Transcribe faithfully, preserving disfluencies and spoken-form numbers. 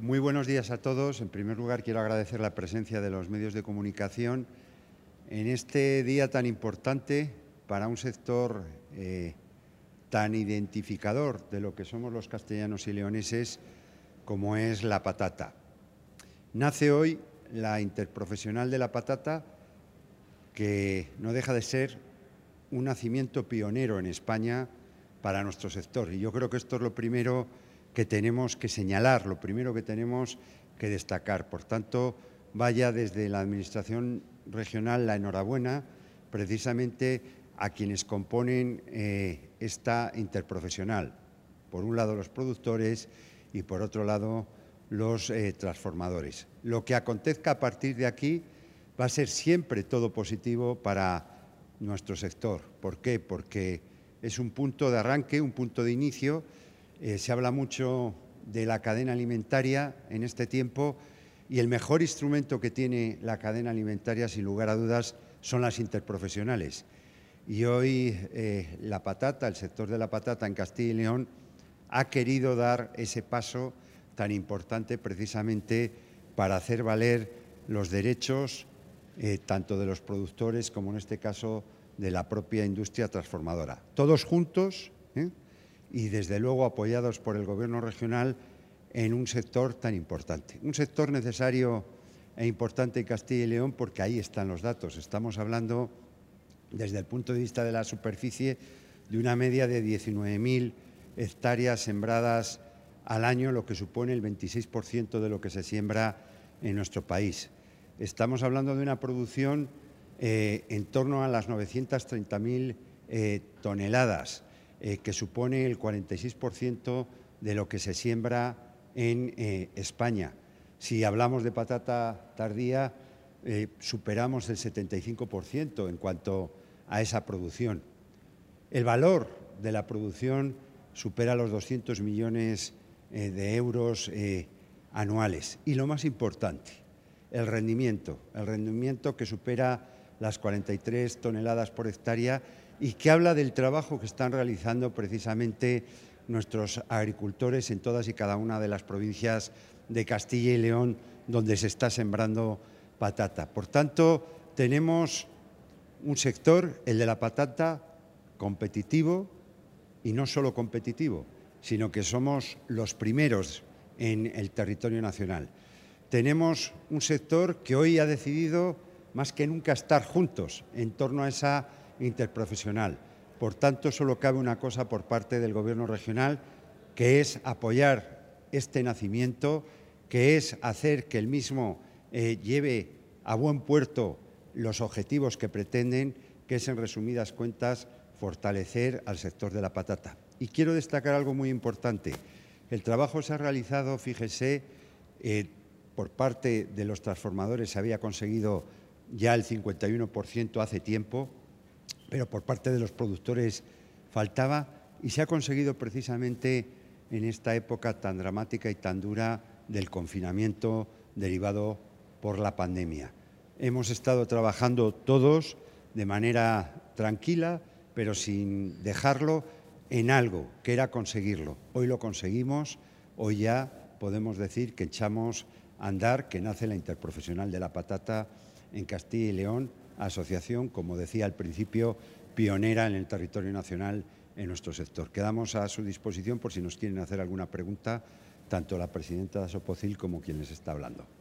Muy buenos días a todos. En primer lugar, quiero agradecer la presencia de los medios de comunicación en este día tan importante para un sector eh, tan identificador de lo que somos los castellanos y leoneses como es la patata. Nace hoy la Interprofesional de la Patata, que no deja de ser un nacimiento pionero en España para nuestro sector. Y yo creo que esto es lo primero que tenemos que señalar, lo primero que tenemos que destacar. Por tanto, vaya desde la Administración regional la enhorabuena precisamente a quienes componen eh, esta interprofesional. Por un lado los productores y por otro lado los eh, transformadores. Lo que acontezca a partir de aquí va a ser siempre todo positivo para nuestro sector. ¿Por qué? Porque es un punto de arranque, un punto de inicio. Eh, se habla mucho de la cadena alimentaria en este tiempo y el mejor instrumento que tiene la cadena alimentaria, sin lugar a dudas, son las interprofesionales. Y hoy eh, la patata, el sector de la patata en Castilla y León, ha querido dar ese paso tan importante precisamente para hacer valer los derechos eh, tanto de los productores como en este caso de la propia industria transformadora. Todos juntos ¿eh? y desde luego apoyados por el Gobierno regional en un sector tan importante. Un sector necesario e importante en Castilla y León porque ahí están los datos. Estamos hablando desde el punto de vista de la superficie de una media de diecinueve mil hectáreas sembradas al año, lo que supone el veintiséis por ciento de lo que se siembra en nuestro país. Estamos hablando de una producción eh, en torno a las novecientas treinta mil eh, toneladas, eh, que supone el cuarenta y seis por ciento de lo que se siembra en eh, España. Si hablamos de patata tardía, eh, superamos el setenta y cinco por ciento en cuanto a esa producción. El valor de la producción supera los doscientos millones eh, de euros eh, anuales. Y lo más importante, el rendimiento, el rendimiento que supera las cuarenta y tres toneladas por hectárea y que habla del trabajo que están realizando precisamente nuestros agricultores en todas y cada una de las provincias de Castilla y León donde se está sembrando patata. Por tanto, tenemos un sector, el de la patata, competitivo y no solo competitivo, sino que somos los primeros en el territorio nacional. Tenemos un sector que hoy ha decidido más que nunca estar juntos en torno a esa interprofesional. Por tanto, solo cabe una cosa por parte del Gobierno regional, que es apoyar este nacimiento, que es hacer que el mismo eh, lleve a buen puerto los objetivos que pretenden, que es, en resumidas cuentas, fortalecer al sector de la patata. Y quiero destacar algo muy importante. El trabajo se ha realizado, fíjese, eh, por parte de los transformadores se había conseguido ya el cincuenta y uno por ciento hace tiempo, pero por parte de los productores faltaba y se ha conseguido precisamente en esta época tan dramática y tan dura del confinamiento derivado por la pandemia. Hemos estado trabajando todos de manera tranquila, pero sin dejarlo en algo, que era conseguirlo. Hoy lo conseguimos, hoy ya podemos decir que echamos a andar, que nace la Interprofesional de la Patata en Castilla y León, asociación, como decía al principio, pionera en el territorio nacional en nuestro sector. Quedamos a su disposición por si nos quieren hacer alguna pregunta, tanto la presidenta de Asopocil como quien les está hablando.